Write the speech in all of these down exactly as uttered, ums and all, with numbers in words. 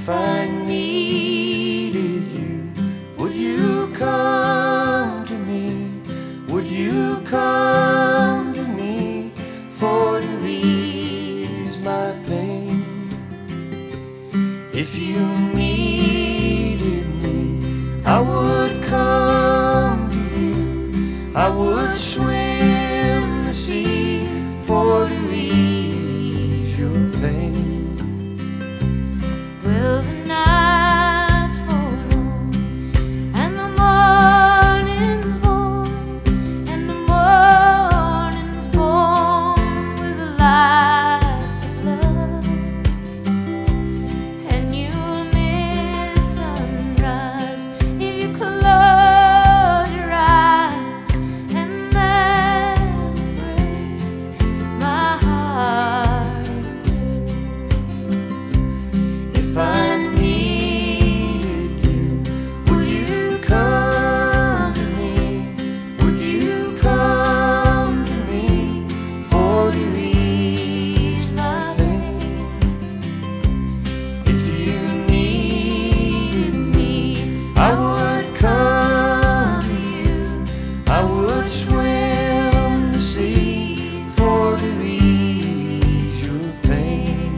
If I needed you, would you come to me? Would you come to me for to ease my pain? If you needed me, I would come to you. I would swim the sea for to ease your pain. Well, the night's for long, and the morning's born, and the morning's born with the lights of love, and you'll miss sunrise if you close your eyes, and that will break my heart. If I needed you, would you come to me? Would you come to me for to ease my pain? If you needed me, I would come to you. I would swim the sea for to ease your pain.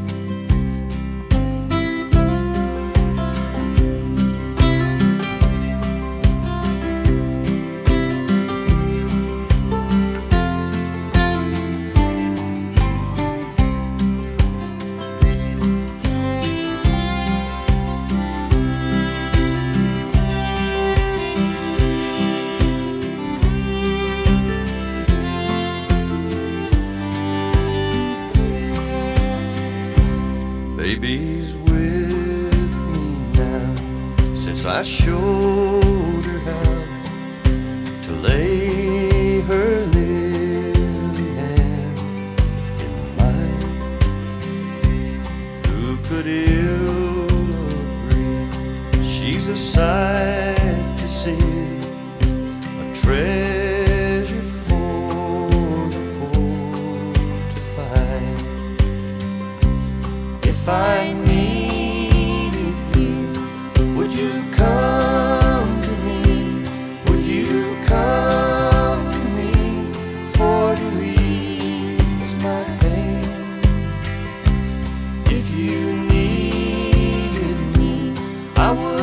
Baby's with me now, since I showed her how to lay her lily hand in mine. Who could ill agree she's a sight to see, a treasure for the poor to find. If I needed you, would you come to me? Would you come to me for to ease my pain? If you needed me, I would